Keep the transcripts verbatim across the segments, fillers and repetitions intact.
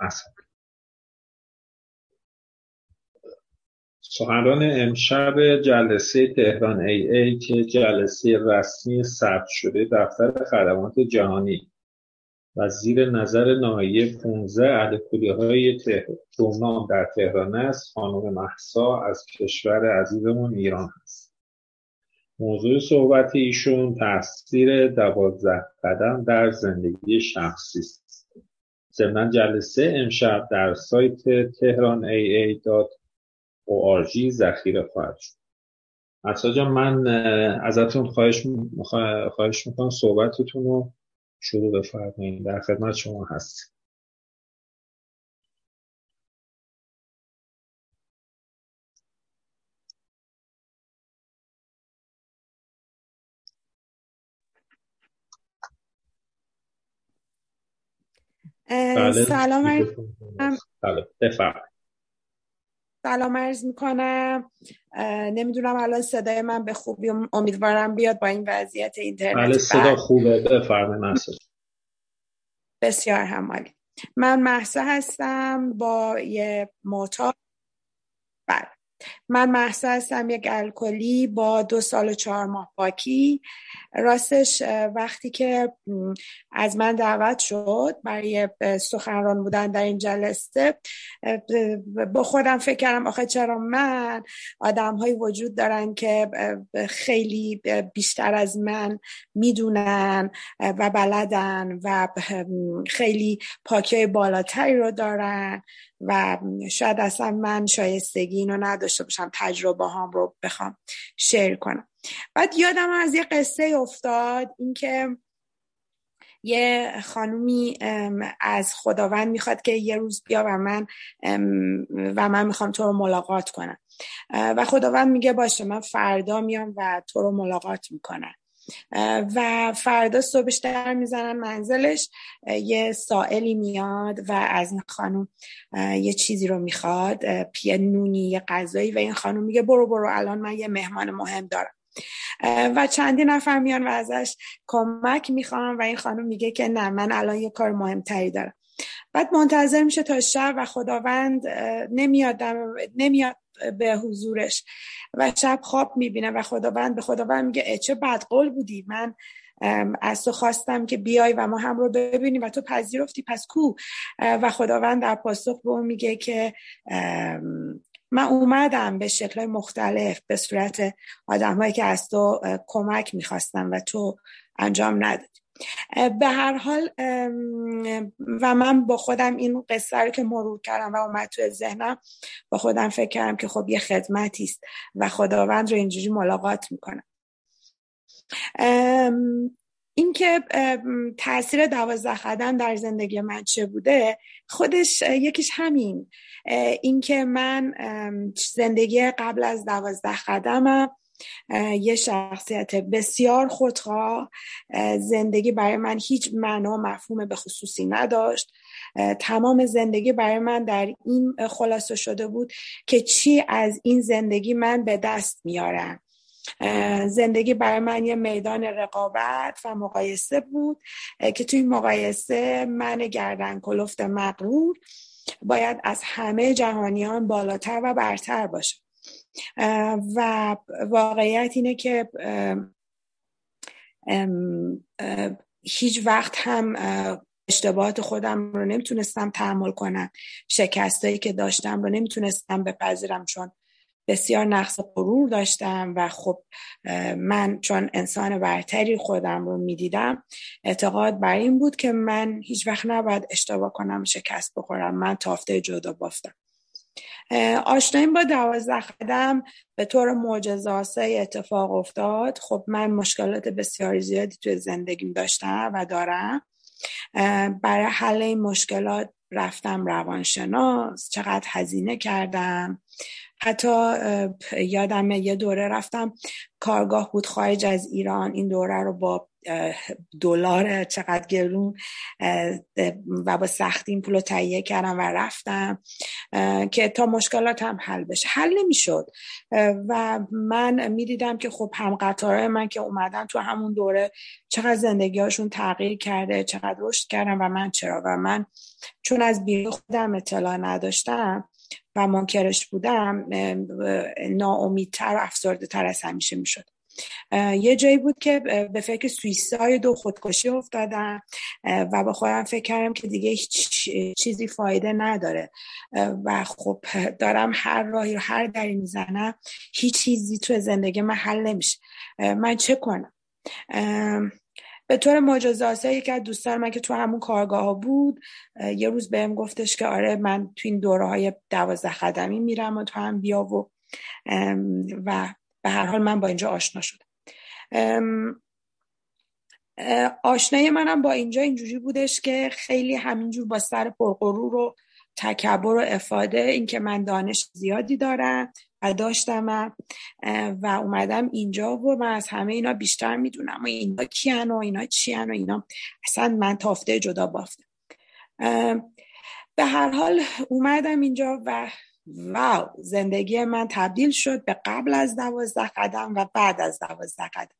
مثلا سخنران امشب جلسه تهران ای ای که جلسه رسمی ثبت شده دفتر خدمات جهانی و زیر نظر ناحیه پانزده اهل‌کلیه‌های دمنام در تهران است، خانم مهسا از کشور عزیزمون ایران هست. موضوع صحبت ایشون تاثیر دوازده قدم در زندگی شخصی است. ضمن جلسه امشب در سایت تهران ای ای دات او آر جی ذخیره خواهد شد. مهسا جان، من ازتون خواهش خواهش میکنم صحبتتون رو شروع بفرمایید. در خدمت شما هستیم. بله سلام عرض بله بفرمایید. سلام عرض میکنم. نمیدونم الان صدای من به خوبی، امیدوارم بیاد با این وضعیت اینترنت. بله صدا خوبه، بفرمایید مهسا. بسیار همالی. من مهسا هستم با یه معتاد. بله من مهسا هستم، یک الکلی با دو سال و چهار ماه باکی. راستش وقتی که از من دعوت شد برای سخنران بودن در این جلسه، با خودم فکر کردم آخه چرا من، آدم هایی وجود دارن که خیلی بیشتر از من میدونن و بلدن و خیلی پاکی بالاتری رو دارن و شاید اصلا من شایستگی اینو نداشته باشم تجربه هام رو بخوام شیر کنم. بعد یادم از یه قصه افتاد، اینکه یه خانومی از خداوند میخواد که یه روز بیا و من و من میخوام تو رو ملاقات کنم و خداوند میگه باشه من فردا میام و تو رو ملاقات میکنم. و فردا صبحش در میزنن منزلش، یه سائلی میاد و از این خانم یه چیزی رو میخواد، یه نونی، یه غذایی، و این خانم میگه برو برو الان من یه مهمان مهم دارم. و چندی نفر میان و ازش کمک میخوان و این خانم میگه که نه من الان یه کار مهمتری دارم. بعد منتظر میشه تا شب و خداوند نمیاد نمیاد به حضورش و شب خواب میبینه و خداوند به خداوند میگه چه بدقول بودی، من از تو خواستم که بیای و ما هم رو ببینیم و تو پذیرفتی، پس کو؟ و خداوند در پاسخ به اون میگه که من اومدم به شکل‌های مختلف به صورت آدم‌هایی که از تو کمک میخواستم و تو انجام ندادی. به هر حال و من با خودم این قصه رو که مرور کردم و اومد تو ذهنم، با خودم فکر کردم که خب یه خدمتی است و خداوند رو اینجوری ملاقات میکنم. این که تأثیر دوازده قدم در زندگی من چه بوده، خودش یکیش همین، این که من زندگی قبل از دوازده قدمم یه شخصیت بسیار خودخواه، زندگی برای من هیچ معنا و مفهوم به خصوصی نداشت. تمام زندگی برای من در این خلاصه شده بود که چی از این زندگی من به دست میارم. زندگی برای من یه میدان رقابت و مقایسه بود که توی مقایسه من گردن کلفت مغرور باید از همه جهانیان بالاتر و برتر باشم. و واقعیت اینه که هیچ وقت هم اشتباهات خودم رو نمیتونستم تحمل کنم، شکستایی که داشتم رو نمیتونستم بپذیرم چون بسیار نقص غرور داشتم و خب من چون انسان برتری خودم رو میدیدم، اعتقاد بر این بود که من هیچ وقت نباید اشتباه کنم، شکست بخورم، من تافته جدا بافتم. آشناییم با دوازده قدم به طور معجزه‌آسای اتفاق افتاد. خب من مشکلات بسیار زیادی توی زندگیم داشتم و دارم. برای حل این مشکلات رفتم روانشناس، چقدر هزینه کردم، حتی یادم یه دوره رفتم کارگاه بود خارج از ایران، این دوره رو با دلار چقدر گرون و با سختی این پولو تهیه کردم و رفتم که تا مشکلاتم حل بشه. حل نمیشد و من میدیدم که خب هم قطارهای من که اومدن تو همون دوره چقدر زندگی‌هاشون تغییر کرده، چقدر رشد کردن و من چرا. و من چون از بیرون خودم اطلاع نداشتم و منکرش بودم، ناامیدتر و افسرده تر از همیشه میشد. یه جایی بود که به فکر سویساید و خودکشی افتادم و به خودم فکر کردم که دیگه هیچ چیزی فایده نداره و خب دارم هر راهی رو هر دری میزنم، هیچ چیزی تو زندگی من حل نمیشه، من چه کنم؟ به طور معجزه‌آسا یکی از دوستان من که تو همون کارگاه ها بود یه روز بهم گفتش که آره من تو این دوره های دوازده قدمی میرم و تو هم بیا و و به هر حال من با اینجا آشنا شدم. آشنای منم با اینجا اینجوری بودش که خیلی همینجور با سر پرغرور و تکبر و افاده، این که من دانش زیادی دارم و داشتم و اومدم اینجا و من از همه اینا بیشتر میدونم و اینا کیان و اینا چیان و اینا اصلا من تافته جدا بافتم. به هر حال اومدم اینجا و واو، زندگی من تبدیل شد به قبل از دوازده قدم و بعد از دوازده قدم.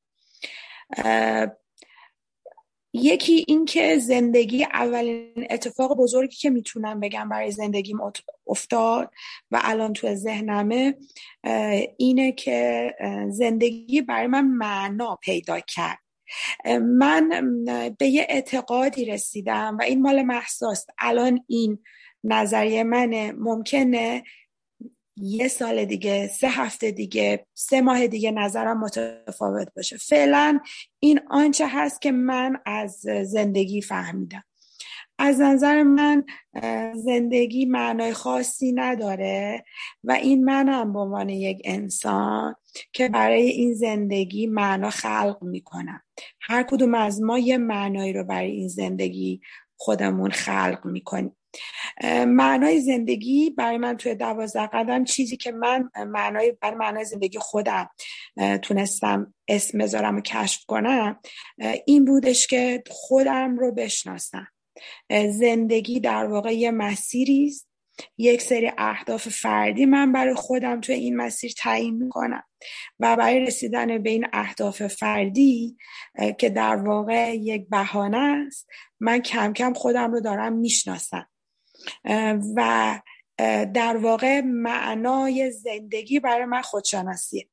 یکی این که زندگی، اولین اتفاق بزرگی که میتونم بگم برای زندگیم افتاد و الان تو ذهنمه اینه که زندگی برای من معنا پیدا کرد. من به یه اعتقادی رسیدم و این مال مهساست. الان این نظریه منه، ممکنه یه سال دیگه، سه هفته دیگه، سه ماه دیگه نظرم متفاوت باشه. فعلا این آنچه هست که من از زندگی فهمیدم. از نظر من زندگی معنای خاصی نداره و این منم به عنوان یک انسان که برای این زندگی معنا خلق میکنم. هر کدوم از ما یه معنایی رو برای این زندگی خودمون خلق میکنیم. معنای زندگی برای من توی دوازده قدم، چیزی که من معنای برای معنای زندگی خودم تونستم اسم بذارم و کشف کنم این بودش که خودم رو بشناسم. زندگی در واقع یه مسیری است، یک سری اهداف فردی من برای خودم توی این مسیر تعیین میکنم و برای رسیدن به این اهداف فردی که در واقع یک بهانه است، من کم کم خودم رو دارم میشناسم و در واقع معنای زندگی برای من خودشناسیه.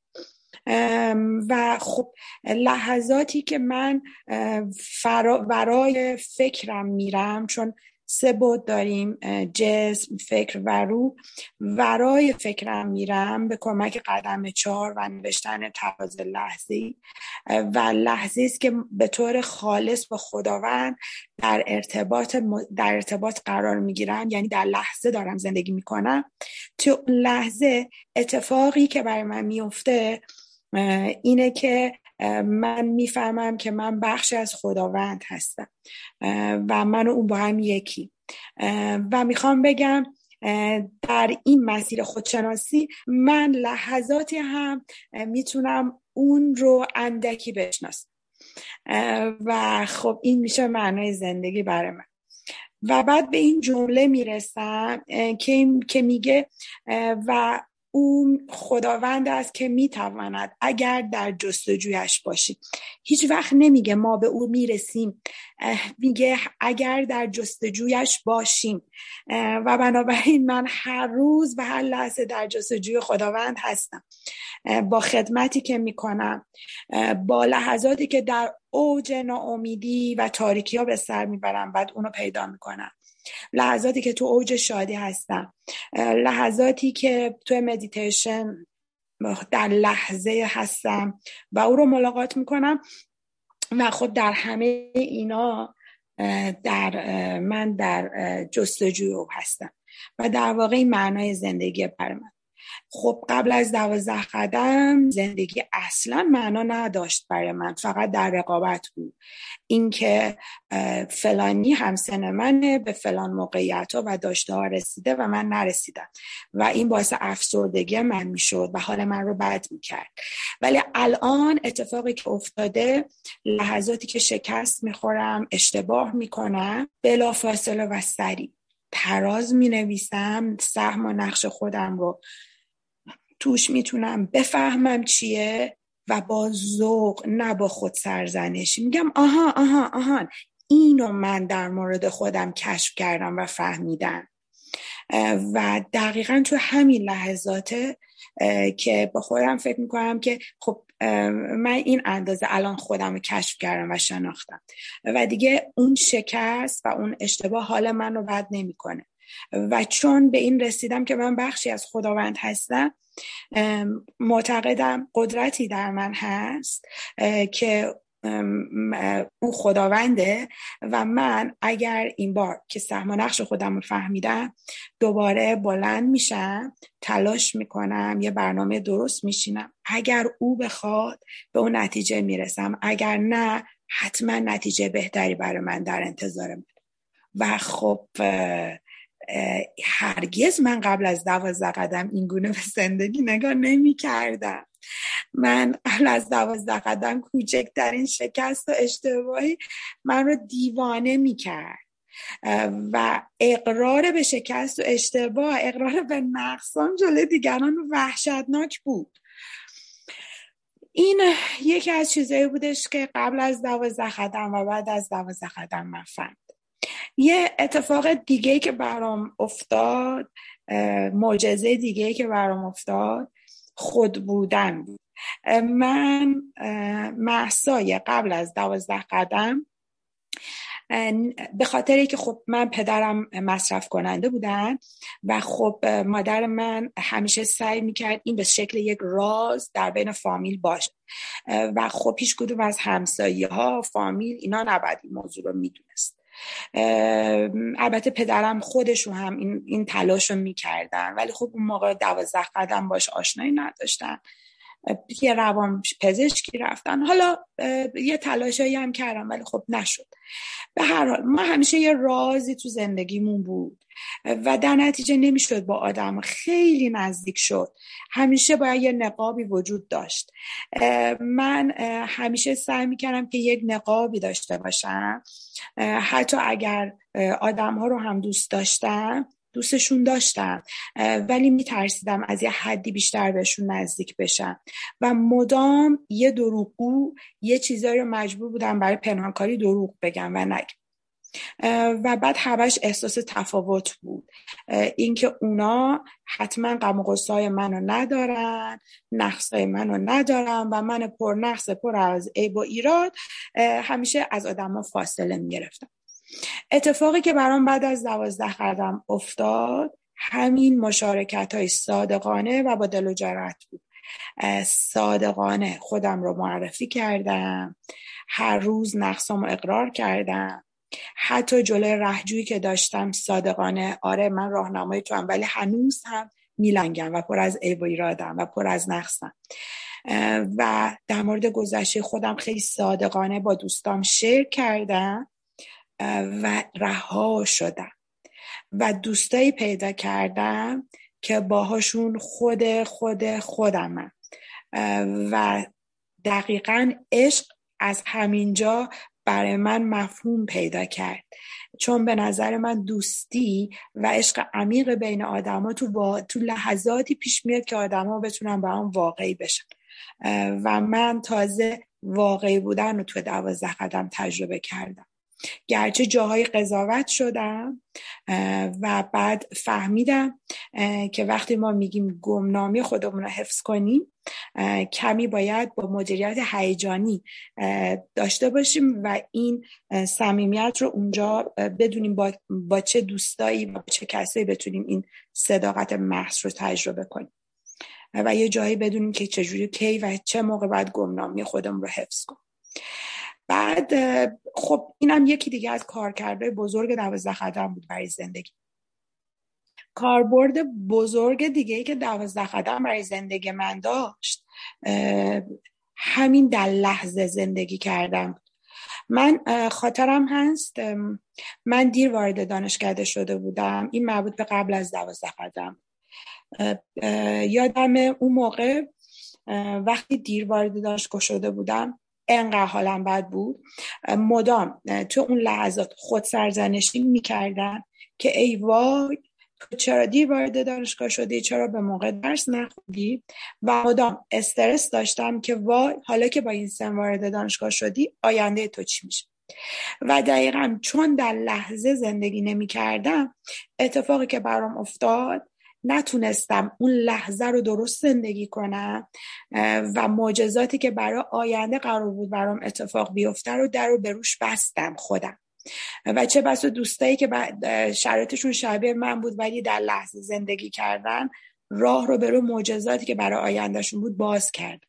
و خب لحظاتی که من ورای فکرم میرم، چون سه بود داریم، جسم، فکر و روح، ورای فکرم میرم به کمک قدم چهار و نوشتن تراز لحظه‌ای و لحظه است که به طور خالص با خداوند در ارتباط در ارتباط قرار میگیرم، یعنی در لحظه دارم زندگی میکنم. تو لحظه اتفاقی که برای من میفته اینه که من میفهمم که من بخشی از خداوند هستم و من و اون با هم یکی و میخوام بگم در این مسیر خودشناسی من لحظاتی هم میتونم اون رو اندکی بشناسم و خب این میشه معنای زندگی برای من. و بعد به این جمله میرسم که که میگه و اون خداوند است که میتواند اگر در جستجویش باشید. هیچ وقت نمیگه ما به او میرسیم، میگه اگر در جستجویش باشیم و بنابراین من هر روز و هر لحظه در جستجوی خداوند هستم، با خدمتی که میکنم، با لحظاتی که در اوج ناامیدی و تاریکی ها به سر میبرم بعد اونو پیدا میکنم، لحظاتی که تو اوج شادی هستم، لحظاتی که تو مدیتیشن در لحظه هستم و او رو ملاقات میکنم و خب در همه اینا در من در جستجوی او هستم و در واقع این معنای زندگی برای من. خب قبل از دوازده قدم زندگی اصلا معنا نداشت برای من، فقط در رقابت بود. اینکه فلانی همسن منه، به فلان موقعیت ها و داشته ها رسیده و من نرسیدم و این باعث افسردگی من میشد و حال من رو بد میکرد. ولی الان اتفاقی که افتاده، لحظاتی که شکست میخورم، اشتباه میکنم، بلافاصله و سریع تراز مینویسم، سهم و نقش خودم رو توش میتونم بفهمم چیه و با ذوق، نه با خود سرزنشی، میگم آها آها آها اینو من در مورد خودم کشف کردم و فهمیدم. و دقیقاً تو همین لحظاته که با خودم فکر میکنم که خب من این اندازه الان خودم رو کشف کردم و شناختم و دیگه اون شکست و اون اشتباه حال من رو بد نمیکنه. و چون به این رسیدم که من بخشی از خداوند هستم، معتقدم قدرتی در من هست که او خداونده و من اگر این بار که سهم و نقش خودم رو فهمیدم، دوباره بلند میشم، تلاش میکنم، یه برنامه درست میشینم، اگر او بخواد به اون نتیجه میرسم، اگر نه حتما نتیجه بهتری برای من در انتظارم. و خب هرگز من قبل از دوازده قدم این گونه به زندگی نگاه نمی کردم. من قبل از دوازده قدم کوچکترین شکست و اشتباهی من رو دیوانه می کرد و اقرار به شکست و اشتباه، اقرار به نقصان جلوی دیگران وحشتناک بود. این یکی از چیزایی بودش که قبل از دوازده قدم و بعد از دوازده قدم من فهمیدم. یه اتفاق دیگه که برام افتاد، معجزه دیگه که برام افتاد، خود بودن بود. من مهسای قبل از دوازده قدم، به خاطری که خب من پدرم مصرف کننده بودن و خب مادر من همیشه سعی میکرد این به شکل یک راز در بین فامیل باشه و خب هیچ کدوم از همسایه ها، فامیل اینا نباید این موضوع رو میدونست. البته پدرم خودشون هم این, این تلاش رو میکردن، ولی خب اون موقع دوازده قدم باش آشنایی نداشتن، یه روان پزشکی رفتن، حالا یه تلاشایی هم کردم ولی خب نشد. به هر حال ما همیشه یه رازی تو زندگیمون بود و در نتیجه نمیشد با آدم خیلی نزدیک شد، همیشه باید یه نقابی وجود داشت. من همیشه سعی میکردم که یک نقابی داشته باشم، حتی اگر آدم ها رو هم دوست داشتم، دوستشون داشتم، ولی میترسیدم از یه حدی بیشتر بهشون نزدیک بشم و مدام یه دروغگو یه چیزایی رو مجبور بودم برای پنهانکاری دروغ بگم و نگم و بعد همش احساس تفاوت بود، اینکه اونا حتما غم و غصه‌های منو ندارن، نقصای منو ندارن و من پر نقص پر از عیب و ایراد همیشه از آدما فاصله میگرفتم. اتفاقی که برام بعد از دوازده قدم افتاد، همین مشارکت های صادقانه و با دل و جرأت بود. صادقانه خودم رو معرفی کردم، هر روز نقصامو اقرار کردم، حتی جلوی رهجویی که داشتم صادقانه آره من راهنمای تو هم، ولی هنوز هم میلنگم و پر از عیب و ایرادم و پر از نقصم. و در مورد گذشته خودم خیلی صادقانه با دوستام شیر کردم و رها شدم و دوستایی پیدا کردم که باهاشون خود خود خودمم و دقیقاً عشق از همینجا برای من مفهوم پیدا کرد، چون به نظر من دوستی و عشق عمیق بین آدما تو با... تو لحظاتی پیش میاد که آدما بتونن با هم واقعی بشن و من تازه واقعی بودن رو تو دوازده قدم تجربه کردم. گرچه جاهای قضاوت شدم و بعد فهمیدم که وقتی ما میگیم گمنامی خودمون رو حفظ کنیم، کمی باید با مدیریت هیجانی داشته باشیم و این صمیمیت رو اونجا بدونیم با, با چه دوستایی و با چه کسایی بتونیم این صداقت محض رو تجربه کنیم و یه جایی بدونیم که چجوری کی و چه موقع باید گمنامی خودمون رو حفظ کنیم. بعد خب اینم یکی دیگه از کارکردهای بزرگ دوازده قدم بود برای زندگی. کاربرد بزرگ دیگه ای که دوازده قدم برای زندگی من داشت همین در لحظه زندگی کردم. من خاطرم هست من دیر وارد دانشکده شده بودم، این مربوط به قبل از دوازده قدم. یادم اون موقع وقتی دیر وارد دانشگاه شده بودم انقدر حالم بد بود، مدام تو اون لحظات خود سرزنشی میکردم که ای وای تو چرا دیر وارد دانشگاه شدی، چرا به موقع درس نخوندی، و مدام استرس داشتم که وای حالا که با این سن وارد دانشگاه شدی آینده تو چی میشه. و دقیقاً چون در لحظه زندگی نمی کردم، اتفاقی که برام افتاد نتونستم اون لحظه رو درست زندگی کنم و معجزاتی که برای آینده قرار بود برام اتفاق بیفته رو در رو به روش بستم خودم. و چه بسا دوستایی که شرایطشون شبیه من بود ولی در لحظه زندگی کردن راه رو به رو معجزاتی که برای آیندهشون بود باز کرد.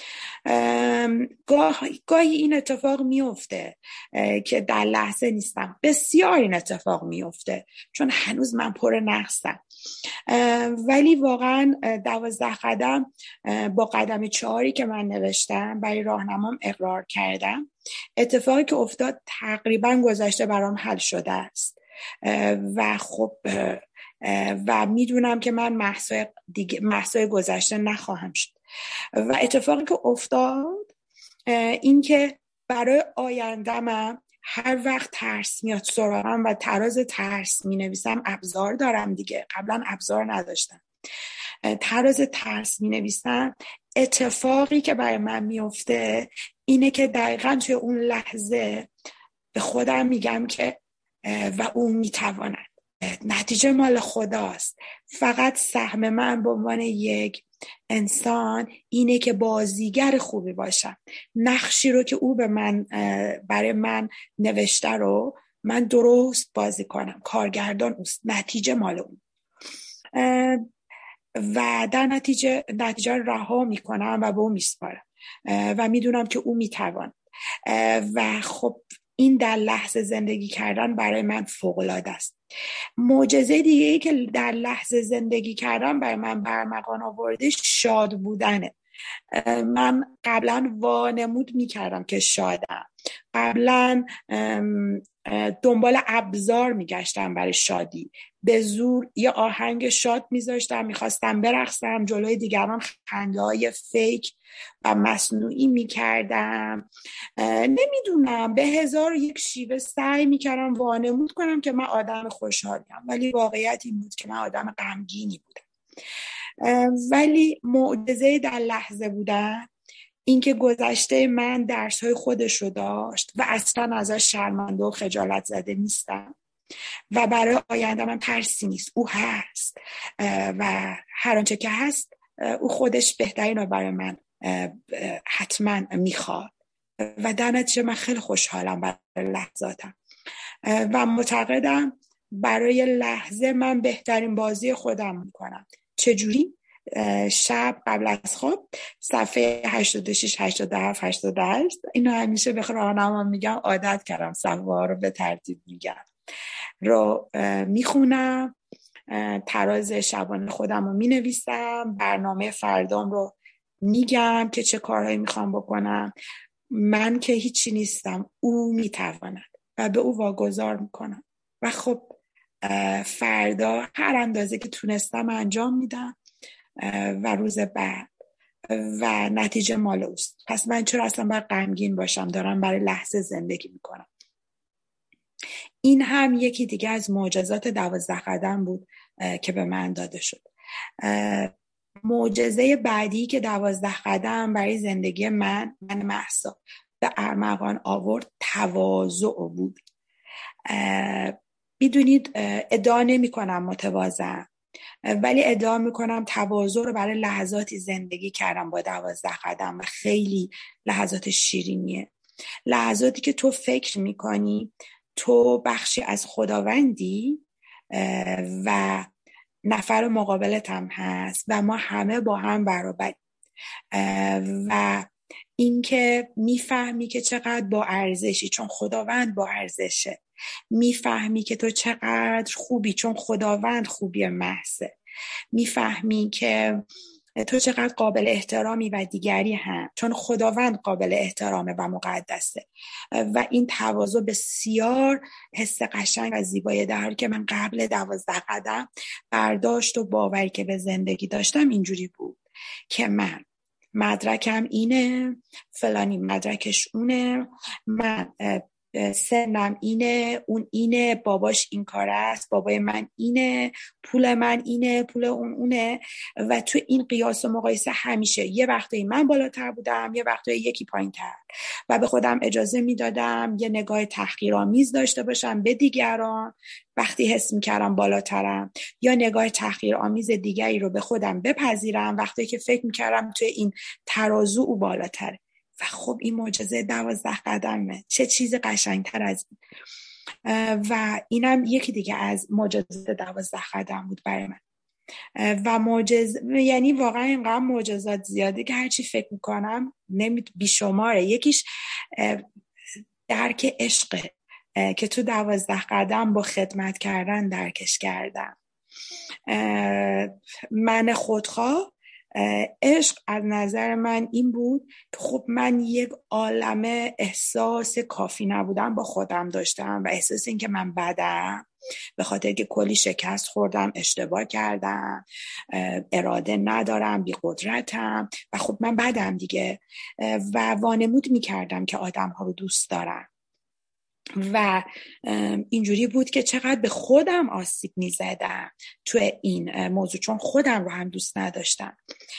گاهی گاهی این اتفاق میفته که در لحظه نیستم، بسیار این اتفاق میفته چون هنوز من پر نقصم، ولی واقعا دوازده قدم با قدم چهاری که من نوشتم برای راهنمام اقرار کردم، اتفاقی که افتاد تقریبا گذشته برام حل شده است و خب و میدونم که من محصای دیگه محصای گذشته نخواهم شد. و اتفاقی که افتاد این که برای آینده‌ام هر وقت ترس میاد سراغم و تراز ترس می نویسم، ابزار دارم دیگه، قبلا ابزار نداشتم، تراز ترس می نویسم، اتفاقی که برای من میفته اینه که دقیقاً توی اون لحظه به خودم میگم که و اون میتواند، نتیجه مال خداست، فقط سهم من به عنوان یک انسان اینه که بازیگر خوبی باشم، نقشی رو که او به من برای من نوشته رو من درست بازی کنم، کارگردان اوست، نتیجه مال اون، و در نتیجه نتیجه رها میکنم و به اون میسپارم و میدونم که او میتوان. و خب این در لحظه زندگی کردن برای من فوق‌العاده است. معجزه دیگه ای که در لحظه زندگی کردن برای من برمغان آورده شاد بودنه. من قبلا وانمود میکردم که شادم، قبلا دنبال ابزار میگشتم برای شادی، به زور یه آهنگ شاد میذاشتم، میخواستم برقصم، جلوی دیگران خنده های فیک و مصنوعی میکردم، نمیدونم به هزار یک شیوه سعی میکردم وانمود کنم که من آدم خوشحالیم، ولی واقعیت این بود که من آدم غمگینی بودم. ولی معجزه در لحظه بودن این که گذشته من درس‌های خودش رو داشت و اصلا ازش شرمنده و خجالت زده نیستم و برای آینده من ترسی نیست، او هست و هر آنچه که هست او خودش بهترین رو برای من حتما میخواد و در نتیجه من خیلی خوشحالم برای لحظاتم و معتقدم برای لحظه من بهترین بازی خودم میکنم. چجوری؟ شب قبل از خواب صفحه هشتاد و شش هشتاد و هفت هشتاد و هشت اینو همیشه به راهنمام میگم، عادت کردم صفحه ها رو به ترتیب میگم رو میخونم، تراز شبانه خودم رو مینویسم، برنامه فردام رو میگم که چه کارهایی میخوام بکنم، من که هیچی نیستم، او میتواند و به او واگذار میکنم و خب فردا هر اندازه که تونستم انجام میدم و روز بعد و نتیجه مال اوست. پس من چرا اصلا باید غمگین باشم؟ دارم برای لحظه زندگی میکنم. این هم یکی دیگه از معجزات دوازده قدم بود که به من داده شد. معجزه بعدی که دوازده قدم برای زندگی من من مهسا به ارمغان آورد تواضع بود. بدونید ادعا نمی کنم متواضعم، ولی ادعا میکنم تواضع رو برای لحظاتی زندگی کردم با دوازده قدم و خیلی لحظات شیرینیه، لحظاتی که تو فکر میکنی تو بخشی از خداوندی و نفر مقابلت هم هست و ما همه با هم برابریم و اینکه میفهمی که چقدر با ارزشی، چون خداوند با ارزشه میفهمی که تو چقدر خوبی چون خداوند خوبی محضه. میفهمی که تو چقدر قابل احترامی و دیگری هم چون خداوند قابل احترامه و مقدسه. و این تواضع بسیار حس قشنگ و زیبایه، در حالی که من قبل دوازده قدم برداشت و باوری که به زندگی داشتم اینجوری بود که من مدرکم اینه، فلانی مدرکش اونه، من سنم اینه، اون اینه، باباش این کار است، بابای من اینه، پول من اینه، پول اون اونه. و تو این قیاس و مقایسه همیشه یه وقتی من بالاتر بودم، یه وقتی یکی پایین تر، و به خودم اجازه میدادم یه نگاه تحقیرآمیز داشته باشم به دیگران وقتی حس میکردم بالاترم، یا نگاه تحقیرآمیز دیگری رو به خودم بپذیرم وقتی که فکر میکردم توی این ترازو او بالاتره. و خب این معجزه دوازده قدمه، چه چیز قشنگتر از این. و اینم یکی دیگه از معجزه دوازده قدم بود برای من. و معجزه یعنی واقعا اینقدر معجزات زیاده که هرچی فکر میکنم نمی بیشماره. یکیش درک عشقه که تو دوازده قدم با خدمت کردن درکش کردم. من خودخواه، عشق از نظر من این بود که خب من یک عالمه احساس کافی نبودم با خودم داشتم و احساس این که من بدم به خاطر که کلی شکست خوردم، اشتباه کردم، اراده ندارم، بی قدرتم و خب من بدم دیگه. و وانمود میکردم که آدم ها رو دوست دارم و اینجوری بود که چقدر به خودم آسیب میزدم تو این موضوع چون خودم رو هم دوست نداشتم.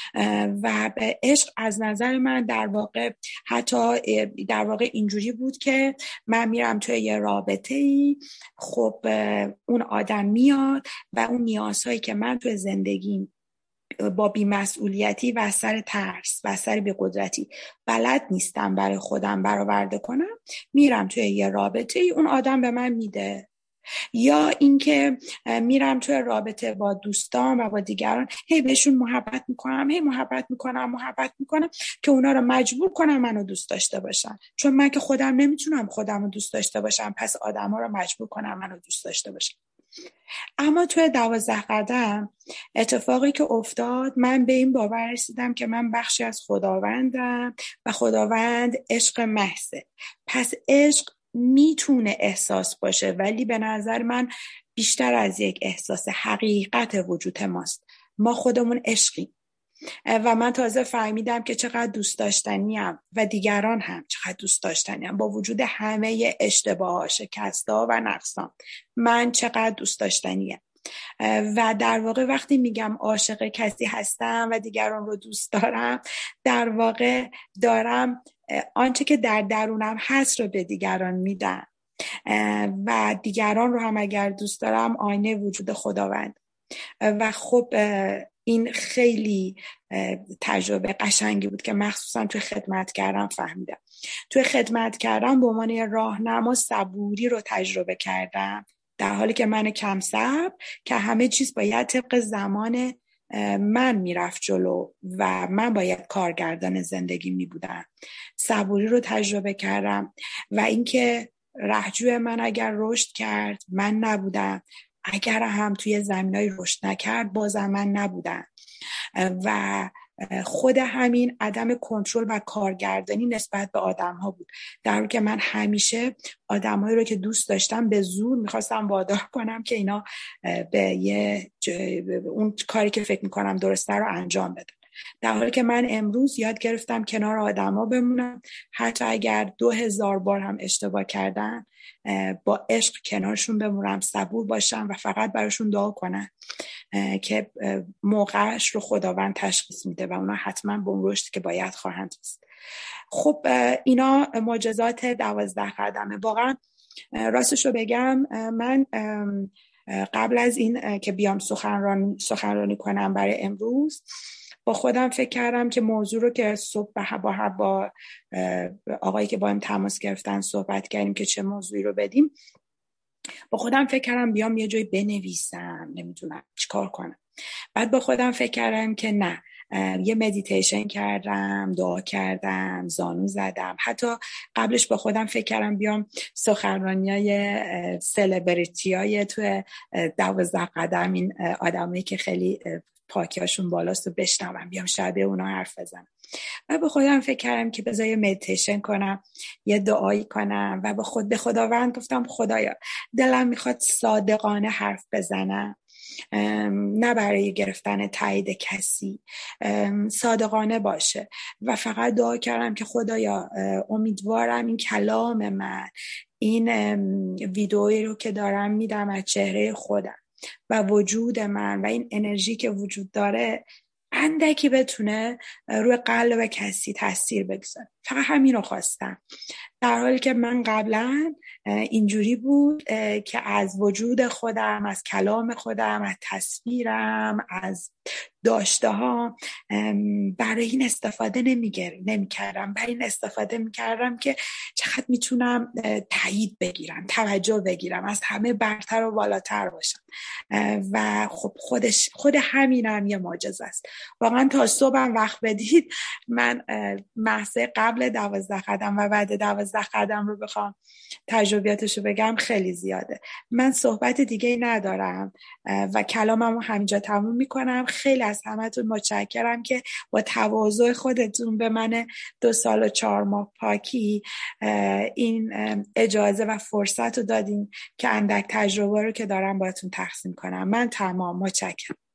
و به عشق از نظر من در واقع حتی در واقع اینجوری بود که من میرم توی یه رابطه‌ای، خب اون آدم میاد و اون نیازهایی که من توی زندگیم با بی‌مسئولیتی و اثر ترس و اثر بی‌قدرتی بلد نیستم برای خودم برآورده کنم، میرم توی یه رابطه ای اون آدم به من میده. یا اینکه میرم توی رابطه با دوستان و با دیگران، هی بهشون محبت میکنم هی محبت میکنم محبت میکنم که اونا رو مجبور کنم منو دوست داشته باشن، چون من که خودم نمیتونم خودم رو دوست داشته باشم، پس آدما رو مجبور کنم منو دوست داشته باشن. اما توی دوازده قدم اتفاقی که افتاد، من به این باور رسیدم که من بخشی از خداوندم و خداوند عشق محضه. پس عشق میتونه احساس باشه ولی به نظر من بیشتر از یک احساس حقیقت وجود ماست. ما خودمون عشقیم و من تازه فهمیدم که چقدر دوست داشتنیم و دیگران هم چقدر دوست داشتنیم با وجود همه اشتباهات، شکست‌ها و نقصان. من چقدر دوست داشتنیم و در واقع وقتی میگم عاشق کسی هستم و دیگران رو دوست دارم، در واقع دارم آنچه که در درونم هست رو به دیگران میدم و دیگران رو هم اگر دوست دارم آینه وجود خداوند. و خب این خیلی تجربه قشنگی بود که مخصوصا توی خدمت کردن فهمیدم. توی خدمت کردن به عنوان راهنما صبوری رو تجربه کردم، در حالی که من کم صبر که همه چیز باید طبق زمان من میرفت جلو و من باید کارگردان زندگی می بودم. صبوری رو تجربه کردم و اینکه رهجوی من اگر رشد کرد من نبودم، اگر هم توی زمینای رشد نکرد بازم من نبودم. و خود همین عدم کنترل و کارگردانی نسبت به آدم ها بود، در حالی که من همیشه آدم هایی رو که دوست داشتم به زور میخواستم وادار کنم که اینا به یه اون کاری که فکر میکنم درسته رو انجام بدن، در حالی که من امروز یاد گرفتم کنار آدم ها بمونم، حتی اگر دو هزار بار هم اشتباه کردن با عشق کنارشون بمونم، صبور باشم و فقط براشون دعا کنم که موقعش رو خداوند تشخیص میده و اونا حتما به اون رشد که باید خواهند رسید. خب اینا معجزات دوازده قدمه. واقعا راستش رو بگم من قبل از این که بیام سخنرانی سخنرانی کنم برای امروز با خودم فکر کردم که موضوع رو که صبح با با آقایی که با هم تماس گرفتن صحبت کردیم که چه موضوعی رو بدیم، با خودم فکر کردم بیام یه جایی بنویسم، نمیدونم چیکار کنم. بعد با خودم فکر کردم که نه، یه مدیتیشن کردم، دعا کردم، زانو زدم. حتی قبلش با خودم فکر کردم بیام سخنرانیای سلبریتیای تو دوازده قدم، این آدمایی که خیلی پاکیاشون بالاست و بشنوم، بیام شبیه اونا حرف بزنم. و به خودم فکر کردم که بذار یه مدیتیشن کنم، یه دعایی کنم و به خود به خداوند گفتم خدایا دلم میخواد صادقانه حرف بزنم، نه برای گرفتن تایید کسی، صادقانه باشه. و فقط دعا کردم که خدایا امیدوارم این کلام من، این ویدئویی رو که دارم میدم از چهره خودم و وجود من و این انرژی که وجود داره اندکی بتونه روی قلب کسی تاثیر بگذاره. فقط همین رو خواستم، در حالی که من قبلا اینجوری بود که از وجود خودم، از کلام خودم، از تصویرم، از داشته ها برای این استفاده نمی کردم. برای این استفاده می کردم که چقدر میتونم تایید بگیرم، توجه بگیرم، از همه برتر و بالاتر باشم. و خب خودش خود همینم یه معجزه است. واقعا تا صبحم وقت بدید من محضه قبل دوازده قدم و بعد دوازده قدم رو بخوام تجربیاتشو بگم خیلی زیاده. من صحبت دیگه ندارم و کلاممو همینجا تموم میکنم. خیلی از همتون متشکرم که با تواضع خودتون به من دو سال و چهار ماه پاکی این اجازه و فرصت رو دادین که اندک تجربه رو که دارم باهاتون تقسیم کنم. من تمام، متشکرم.